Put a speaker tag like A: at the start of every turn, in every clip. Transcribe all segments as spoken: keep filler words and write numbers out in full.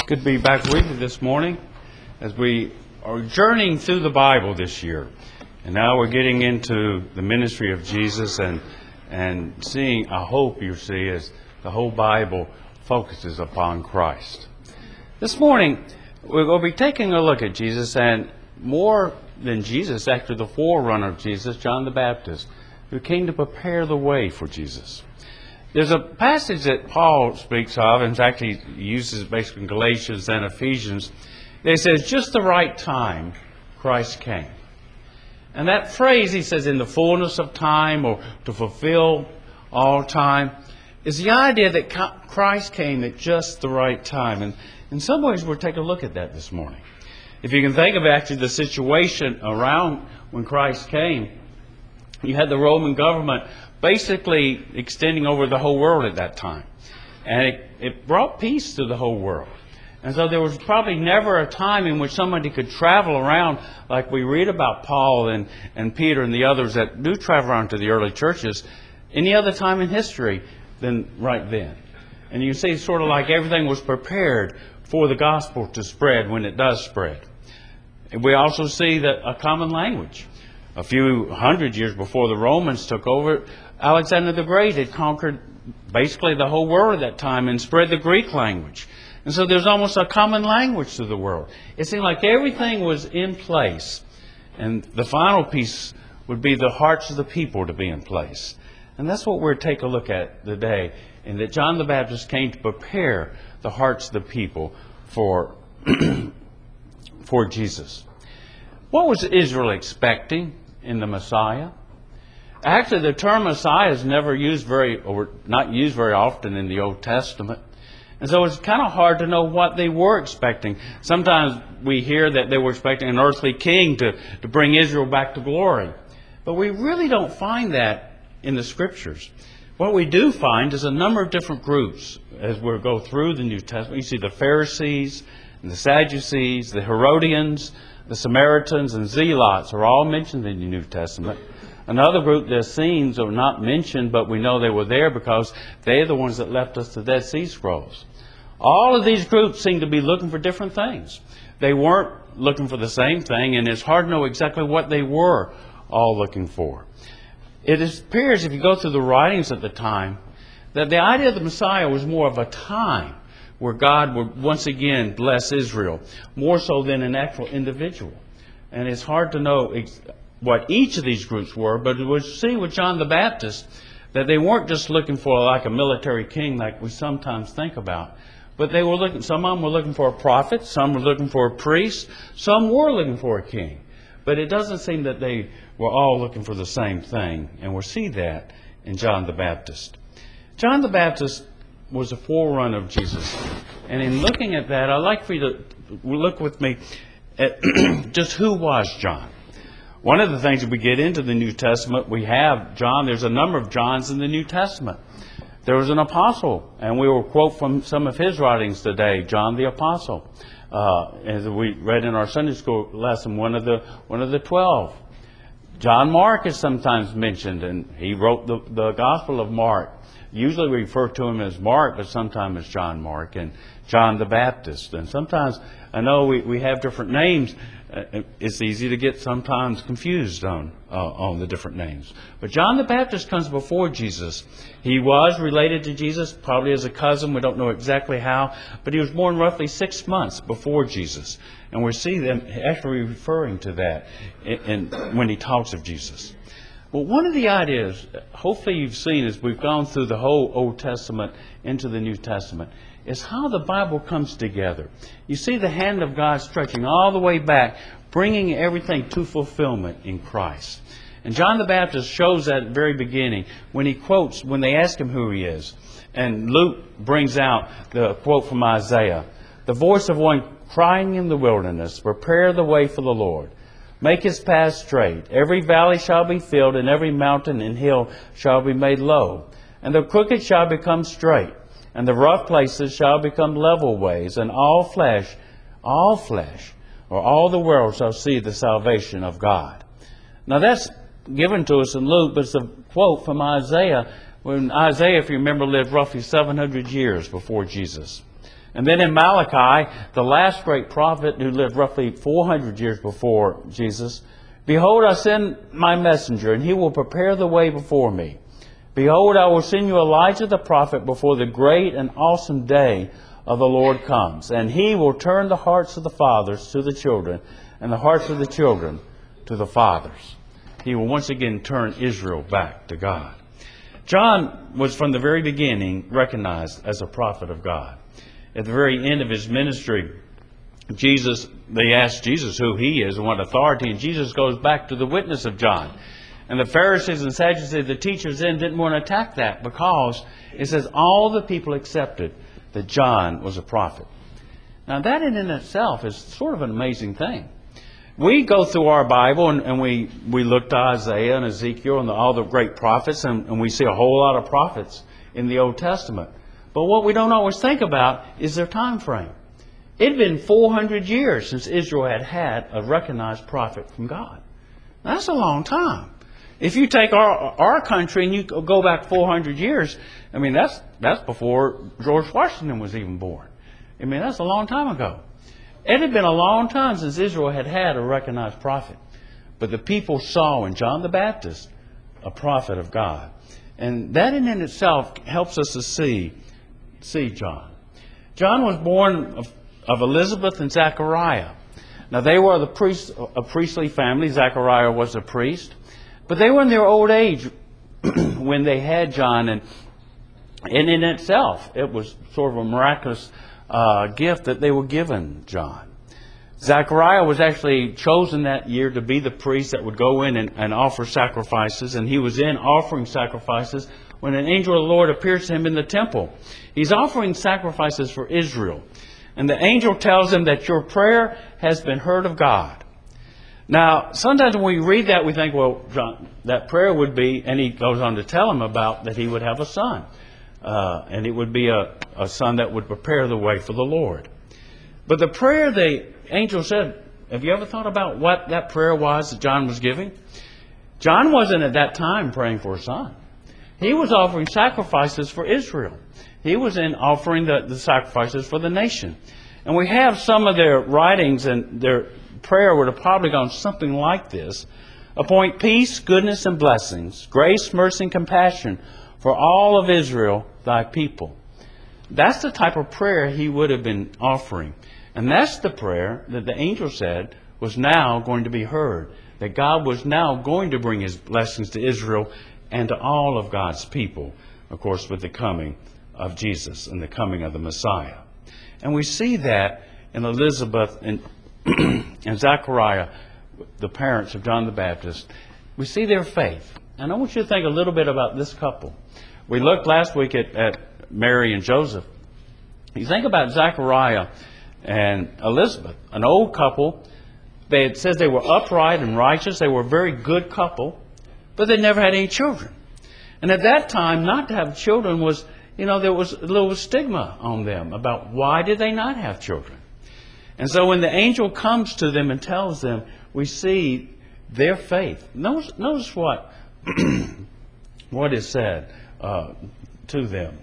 A: Good to be back with you this morning as we are journeying through the Bible this year. And now we're getting into the ministry of Jesus and and seeing a hope, you see, as the whole Bible focuses upon Christ. This morning, we're going to be taking a look at Jesus, and more than Jesus, actually the forerunner of Jesus, John the Baptist, who came to prepare the way for Jesus. There's a passage that Paul speaks of, and in fact he uses basically in Galatians and Ephesians. It says, just the right time, Christ came. And that phrase, he says, in the fullness of time, or to fulfill all time, is the idea that Christ came at just the right time. And in some ways, we'll take a look at that this morning. If you can think of actually the situation around when Christ came, you had the Roman government basically extending over the whole world at that time. And it, it brought peace to the whole world. And so there was probably never a time in which somebody could travel around like we read about Paul and, and Peter and the others that do travel around to the early churches any other time in history than right then. And you see sort of like everything was prepared for the gospel to spread when it does spread. And we also see that a common language. A few hundred years before the Romans took over, Alexander the Great had conquered basically the whole world at that time and spread the Greek language. And so there's almost a common language to the world. It seemed like everything was in place. And the final piece would be the hearts of the people to be in place. And that's what we're taking a look at today. And that John the Baptist came to prepare the hearts of the people for, for Jesus. What was Israel expecting in the Messiah? Actually, the term Messiah is never used very, or not used very often in the Old Testament. And so it's kind of hard to know what they were expecting. Sometimes we hear that they were expecting an earthly king to, to bring Israel back to glory. But we really don't find that in the Scriptures. What we do find is a number of different groups as we go through the New Testament. You see the Pharisees, and the Sadducees, the Herodians, the Samaritans, and Zealots are all mentioned in the New Testament. Another group, the Essenes, are not mentioned, but we know they were there because they're the ones that left us the Dead Sea Scrolls. All of these groups seem to be looking for different things. They weren't looking for the same thing, and it's hard to know exactly what they were all looking for. It appears, if you go through the writings at the time, that the idea of the Messiah was more of a time where God would once again bless Israel, more so than an actual individual. And it's hard to know ex- what each of these groups were, but we see with John the Baptist that they weren't just looking for like a military king like we sometimes think about, but they were looking, some of them were looking for a prophet, some were looking for a priest, some were looking for a king. But it doesn't seem that they were all looking for the same thing, and we'll see that in John the Baptist. John the Baptist was a forerunner of Jesus. And in looking at that, I'd like for you to look with me at just who was John. One of the things that we get into the New Testament, we have John. There's a number of Johns in the New Testament. There was an apostle, and we will quote from some of his writings today, John the Apostle. Uh, as we read in our Sunday school lesson, one of the one of the twelve. John Mark is sometimes mentioned, and he wrote the, the Gospel of Mark. Usually we refer to him as Mark, but sometimes as John Mark, and John the Baptist. And sometimes, I know we, we have different names. Uh, it's easy to get sometimes confused on uh, on the different names. But John the Baptist comes before Jesus. He was related to Jesus, probably as a cousin. We don't know exactly how. But he was born roughly six months before Jesus. And we see them actually referring to that in, in, when he talks of Jesus. Well, one of the ideas, hopefully you've seen as we've gone through the whole Old Testament into the New Testament, is how the Bible comes together. You see the hand of God stretching all the way back, bringing everything to fulfillment in Christ. And John the Baptist shows that at the very beginning when he quotes, when they ask him who he is. And Luke brings out the quote from Isaiah. The voice of one crying in the wilderness, prepare the way for the Lord. Make his path straight. Every valley shall be filled, and every mountain and hill shall be made low. And the crooked shall become straight, and the rough places shall become level ways, and all flesh, all flesh, or all the world shall see the salvation of God. Now that's given to us in Luke, but it's a quote from Isaiah, when Isaiah, if you remember, lived roughly seven hundred years before Jesus. And then in Malachi, the last great prophet who lived roughly four hundred years before Jesus, behold, I send my messenger, and he will prepare the way before me. Behold, I will send you Elijah the prophet before the great and awesome day of the Lord comes. And he will turn the hearts of the fathers to the children, and the hearts of the children to the fathers. He will once again turn Israel back to God. John was from the very beginning recognized as a prophet of God. At the very end of his ministry, Jesus, they asked Jesus who he is and what authority, and Jesus goes back to the witness of John. And the Pharisees and Sadducees, the teachers then, didn't want to attack that because it says all the people accepted that John was a prophet. Now that in and itself is sort of an amazing thing. We go through our Bible and, and we, we look to Isaiah and Ezekiel and the, all the great prophets, and, and we see a whole lot of prophets in the Old Testament. But what we don't always think about is their time frame. It had been four hundred years since Israel had had a recognized prophet from God. That's a long time. If you take our our country and you go back four hundred years, I mean, that's that's before George Washington was even born. I mean, that's a long time ago. It had been a long time since Israel had had a recognized prophet. But the people saw in John the Baptist a prophet of God. And that in itself helps us to see, see John. John was born of, of Elizabeth and Zachariah. Now, they were the priest, a priestly family. Zachariah was a priest. But they were in their old age when they had John. And, and in itself, it was sort of a miraculous uh, gift that they were given John. Zachariah was actually chosen that year to be the priest that would go in and, and offer sacrifices. And he was in offering sacrifices when an angel of the Lord appears to him in the temple. He's offering sacrifices for Israel. And the angel tells him that your prayer has been heard of God. Now, sometimes when we read that, we think, well, John, that prayer would be, and he goes on to tell him about that he would have a son. Uh, and it would be a, a son that would prepare the way for the Lord. But the prayer the angel said, have you ever thought about what that prayer was that John was giving? John wasn't at that time praying for a son. He was offering sacrifices for Israel. He was in offering the, the sacrifices for the nation. And we have some of their writings, and their prayer would have probably gone something like this. Appoint peace, goodness, and blessings, grace, mercy, and compassion for all of Israel, thy people. That's the type of prayer he would have been offering. And that's the prayer that the angel said was now going to be heard. That God was now going to bring his blessings to Israel and to all of God's people, of course, with the coming of Jesus and the coming of the Messiah. And we see that in Elizabeth and, and Zachariah, the parents of John the Baptist. We see their faith. And I want you to think a little bit about this couple. We looked last week at, at Mary and Joseph. You think about Zachariah and Elizabeth, an old couple. They, it says they were upright and righteous. They were a very good couple, but they never had any children. And at that time, not to have children was, you know, there was a little stigma on them about why did they not have children. And so when the angel comes to them and tells them, we see their faith. Notice, notice what, what is said uh, to them.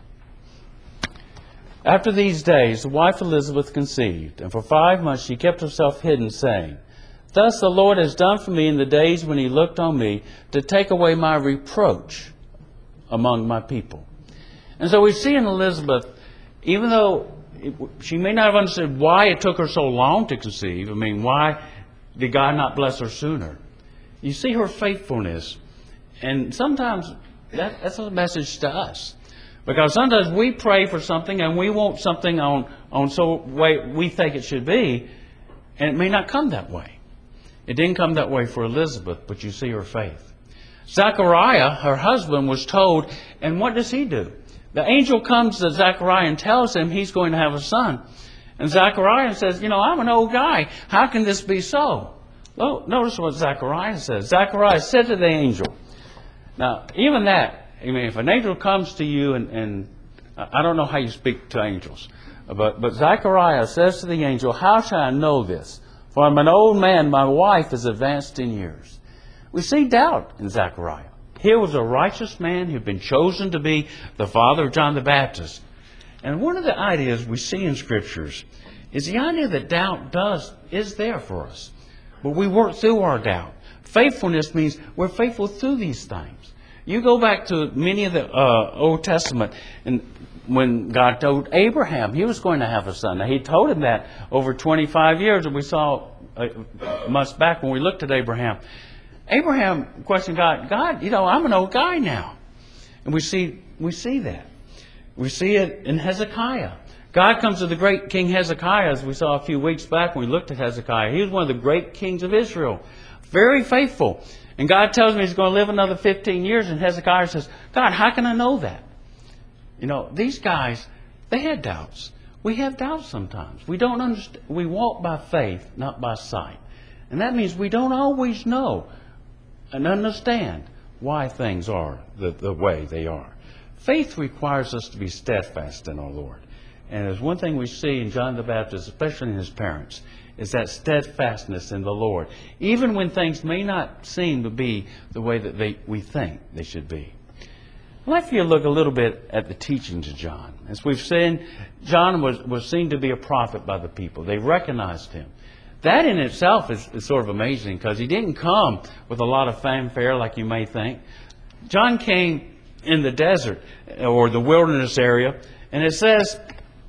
A: After these days, the wife Elizabeth conceived, and for five months she kept herself hidden, saying, Thus the Lord has done for me in the days when he looked on me to take away my reproach among my people. And so we see in Elizabeth, even though it, she may not have understood why it took her so long to conceive, I mean, why did God not bless her sooner? You see her faithfulness. And sometimes that, that's a message to us. Because sometimes we pray for something and we want something on, on so way we think it should be, and it may not come that way. It didn't come that way for Elizabeth, but you see her faith. Zachariah, her husband, was told, and what does he do? The angel comes to Zachariah and tells him he's going to have a son. And Zachariah says, you know, I'm an old guy. How can this be so? Well, notice what Zachariah says. Zachariah said to the angel. Now, even that, I mean, if an angel comes to you, and, and I don't know how you speak to angels, but, but Zachariah says to the angel, how shall I know this? For I'm an old man, my wife is advanced in years. We see doubt in Zachariah. Here was a righteous man who'd been chosen to be the father of John the Baptist. And one of the ideas we see in Scriptures is the idea that doubt does is there for us. But we work through our doubt. Faithfulness means we're faithful through these things. You go back to many of the uh, Old Testament, and when God told Abraham he was going to have a son. Now, He told him that over twenty-five years, and we saw uh, months back when we looked at Abraham. Abraham questioned God, God, you know, I'm an old guy now. And we see we see that. We see it in Hezekiah. God comes to the great King Hezekiah, as we saw a few weeks back when we looked at Hezekiah. He was one of the great kings of Israel. Very faithful. And God tells him he's going to live another fifteen years. And Hezekiah says, God, how can I know that? You know, these guys, they had doubts. We have doubts sometimes. We don't understand. We walk by faith, not by sight. And that means we don't always know and understand why things are the, the way they are. Faith requires us to be steadfast in our Lord. And there's one thing we see in John the Baptist, especially in his parents, is that steadfastness in the Lord. Even when things may not seem to be the way that they, we think they should be. I'd like for you to look a little bit at the teachings of John. As we've seen, John was, was seen to be a prophet by the people. They recognized him. That in itself is, is sort of amazing, because he didn't come with a lot of fanfare like you may think. John came in the desert or the wilderness area, and it says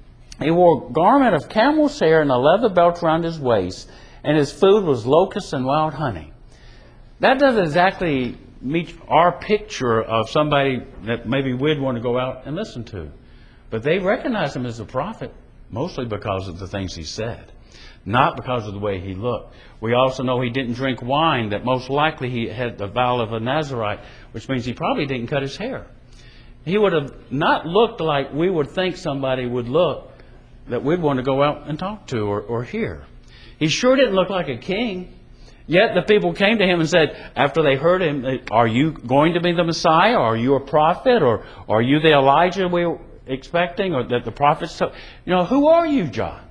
A: he wore a garment of camel's hair and a leather belt around his waist, and his food was locusts and wild honey. That doesn't exactly meet our picture of somebody that maybe we'd want to go out and listen to. But they recognized him as a prophet, mostly because of the things he said, not because of the way he looked. We also know he didn't drink wine, that most likely he had the vow of a Nazarite, which means he probably didn't cut his hair. He would have not looked like we would think somebody would look that we'd want to go out and talk to or, or hear. He sure didn't look like a king. Yet the people came to him and said, after they heard him, are you going to be the Messiah? Are you a prophet? Or are you the Elijah we were expecting? Or that the prophets told? You know, who are you, John?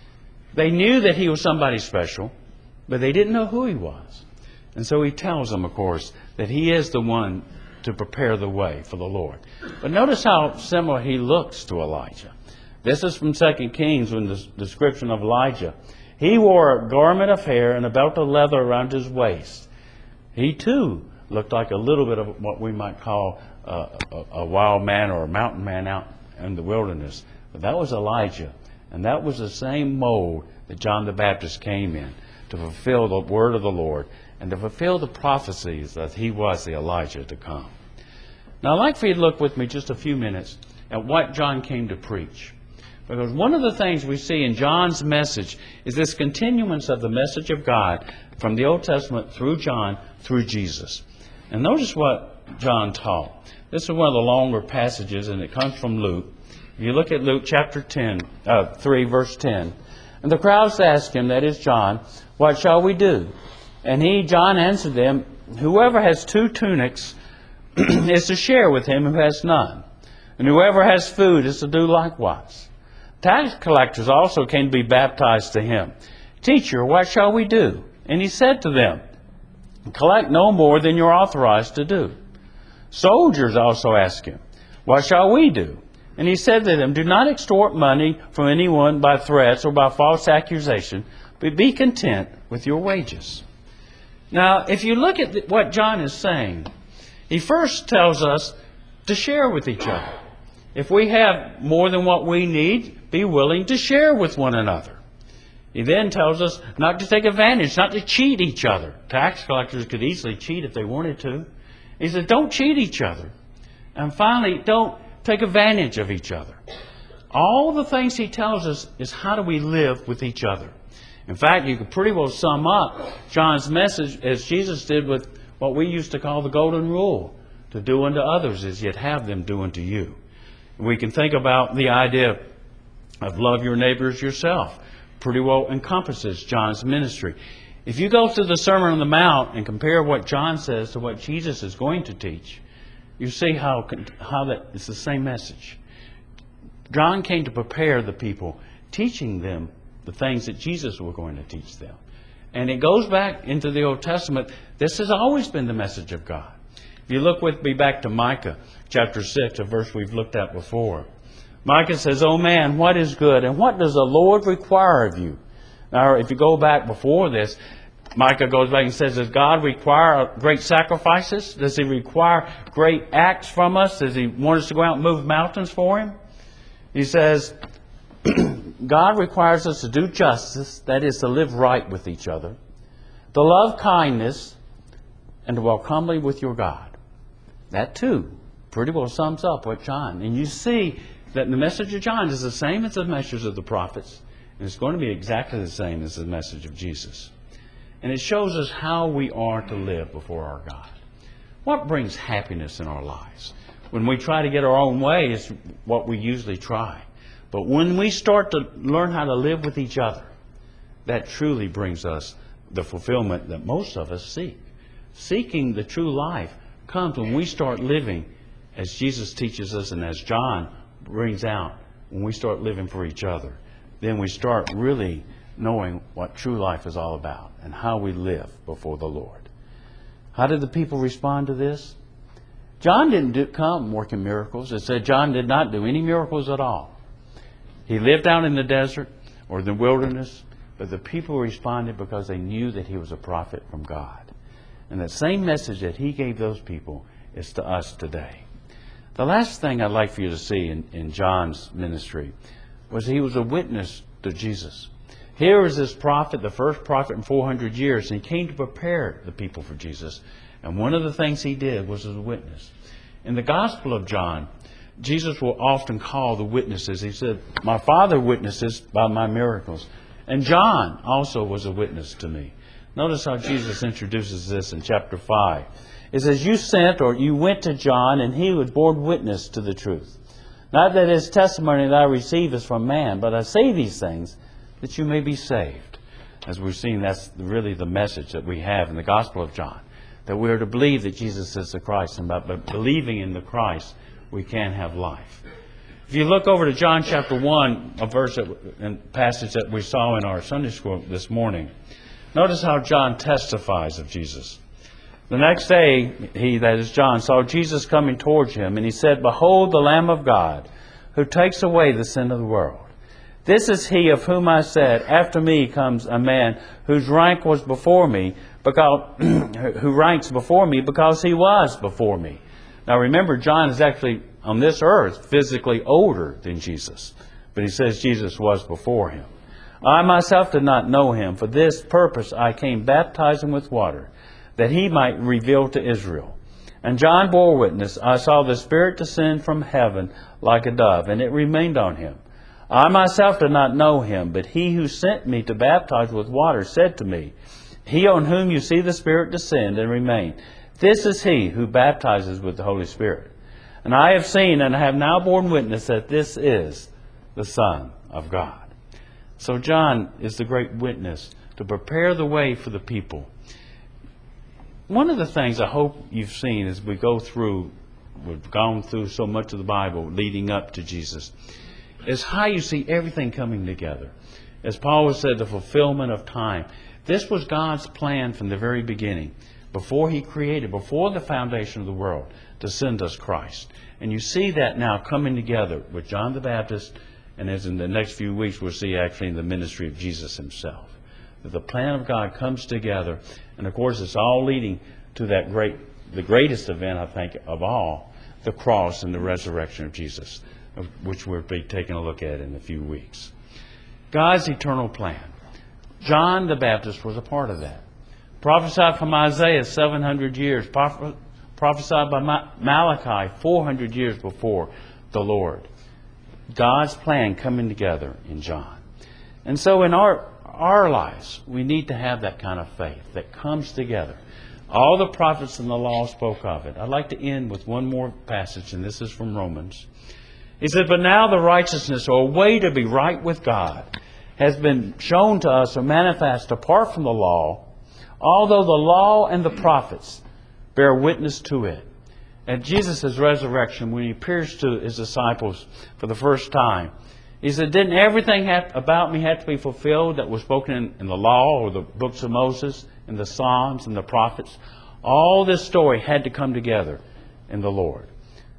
A: They knew that he was somebody special, but they didn't know who he was. And so he tells them, of course, that he is the one to prepare the way for the Lord. But notice how similar he looks to Elijah. This is from Second Kings, in the description of Elijah. He wore a garment of hair and a belt of leather around his waist. He too looked like a little bit of what we might call a, a, a wild man or a mountain man out in the wilderness. But that was Elijah. And that was the same mold that John the Baptist came in to fulfill the word of the Lord and to fulfill the prophecies that he was the Elijah to come. Now I'd like for you to look with me just a few minutes at what John came to preach. Because one of the things we see in John's message is this continuance of the message of God from the Old Testament through John, through Jesus. And notice what John taught. This is one of the longer passages, and it comes from Luke. If you look at Luke chapter ten, uh, three, verse ten. And the crowds asked him, that is John, what shall we do? And he, John, answered them, whoever has two tunics is to share with him who has none. And whoever has food is to do likewise. Tax collectors also came to be baptized to him. Teacher, what shall we do? And he said to them, collect no more than you're authorized to do. Soldiers also asked him, what shall we do? And he said to them, do not extort money from anyone by threats or by false accusation, but be content with your wages. Now, if you look at what John is saying, he first tells us to share with each other. If we have more than what we need, be willing to share with one another. He then tells us not to take advantage, not to cheat each other. Tax collectors could easily cheat if they wanted to. He said, don't cheat each other. And finally, don't take advantage of each other. All the things he tells us is how do we live with each other. In fact, you could pretty well sum up John's message as Jesus did with what we used to call the golden rule. To do unto others as yet have them do unto you. We can think about the idea of love your neighbors yourself. Pretty well encompasses John's ministry. If you go through the Sermon on the Mount and compare what John says to what Jesus is going to teach, you see how, how that it's the same message. John came to prepare the people, teaching them the things that Jesus was going to teach them. And it goes back into the Old Testament. This has always been the message of God. If you look with me back to Micah chapter six, a verse we've looked at before. Micah says, "Oh man, what is good, and what does the Lord require of you?" Now, if you go back before this, Micah goes back and says, does God require great sacrifices? Does He require great acts from us? Does He want us to go out and move mountains for Him? He says, God requires us to do justice, that is, to live right with each other, to love kindness, and to walk humbly with your God. That too pretty well sums up what John. And you see that the message of John is the same as the message of the prophets. And it's going to be exactly the same as the message of Jesus. And it shows us how we are to live before our God. What brings happiness in our lives? When we try to get our own way is what we usually try. But when we start to learn how to live with each other, that truly brings us the fulfillment that most of us seek. Seeking the true life comes when we start living as Jesus teaches us and as John brings out, when we start living for each other. Then we start really knowing what true life is all about and how we live before the Lord. How did the people respond to this? John didn't do, come working miracles. It said John did not do any miracles at all. He lived out in the desert or the wilderness, but the people responded because they knew that he was a prophet from God. And the same message that he gave those people is to us today. The last thing I'd like for you to see in, in John's ministry was he was a witness to Jesus. Here is this prophet, the first prophet in four hundred years, and he came to prepare the people for Jesus. And one of the things he did was as a witness. In the Gospel of John, Jesus will often call the witnesses. He said, "My Father witnesses by my miracles." And John also was a witness to me. Notice how Jesus introduces this in chapter five. It says, "You sent," or "you went to John, and he was borne witness to the truth. Not that his testimony that I receive is from man, but I say these things that you may be saved." As we've seen, that's really the message that we have in the Gospel of John. That we are to believe that Jesus is the Christ, and by believing in the Christ, we can have life. If you look over to John chapter one, a verse that, and passage that we saw in our Sunday school this morning, notice how John testifies of Jesus. The next day, he, that is John, saw Jesus coming towards him, and he said, "Behold the Lamb of God, who takes away the sin of the world. This is he of whom I said, after me comes a man whose rank was before me, because who ranks before me because he was before me." Now remember, John is actually on this earth physically older than Jesus, but he says Jesus was before him. "I myself did not know him. For this purpose I came baptizing with water, that he might reveal to Israel. And John bore witness, I saw the Spirit descend from heaven like a dove, and it remained on him. I myself did not know him, but he who sent me to baptize with water said to me, He on whom you see the Spirit descend and remain, this is he who baptizes with the Holy Spirit. And I have seen and have now borne witness that this is the Son of God." So John is the great witness to prepare the way for the people. One of the things I hope you've seen as we go through, we've gone through so much of the Bible leading up to Jesus, is how you see everything coming together. As Paul has said, the fulfillment of time. This was God's plan from the very beginning, before He created, before the foundation of the world, to send us Christ. And you see that now coming together with John the Baptist, and as in the next few weeks we'll see actually in the ministry of Jesus Himself. That the plan of God comes together, and of course it's all leading to that great, the greatest event I think of all, the cross and the resurrection of Jesus, which we'll be taking a look at in a few weeks. God's eternal plan. John the Baptist was a part of that. Prophesied from Isaiah seven hundred years. Prophesied by Malachi four hundred years before the Lord. God's plan coming together in John. And so in our, our lives, we need to have that kind of faith that comes together. All the prophets and the law spoke of it. I'd like to end with one more passage, and this is from Romans. He said, "But now the righteousness, or a way to be right with God, has been shown to us or manifest apart from the law, although the law and the prophets bear witness to it." At Jesus' resurrection, when He appears to His disciples for the first time, He said, "Didn't everything have, about me have to be fulfilled that was spoken in, in the law or the books of Moses, in the Psalms and the prophets?" All this story had to come together in the Lord.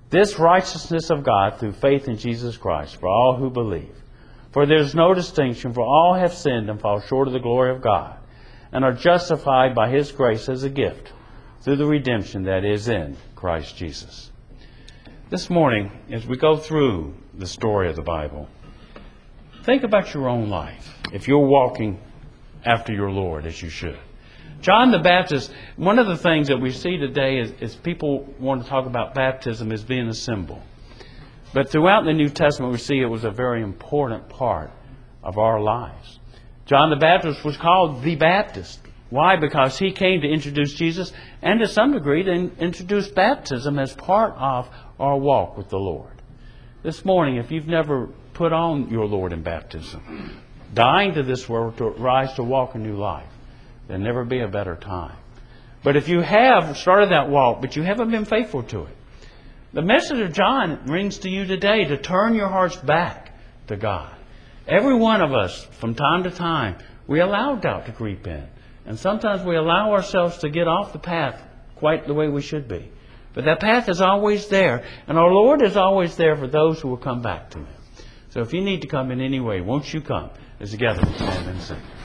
A: This righteousness of God through faith in Jesus Christ for all who believe. For there is no distinction, for all have sinned and fall short of the glory of God, and are justified by His grace as a gift through the redemption that is in Christ Jesus. This morning, as we go through the story of the Bible, think about your own life, if you're walking after your Lord as you should. John the Baptist, one of the things that we see today is, is people want to talk about baptism as being a symbol. But throughout the New Testament, we see it was a very important part of our lives. John the Baptist was called the Baptist. Why? Because he came to introduce Jesus, and to some degree to introduce baptism as part of our walk with the Lord. This morning, if you've never put on your Lord in baptism, dying to this world to rise to walk a new life, there'll never be a better time. But if you have started that walk, but you haven't been faithful to it, the message of John rings to you today to turn your hearts back to God. Every one of us, from time to time, we allow doubt to creep in. And sometimes we allow ourselves to get off the path quite the way we should be. But that path is always there. And our Lord is always there for those who will come back to Him. So if you need to come in any way, won't you come as together we stand and sing.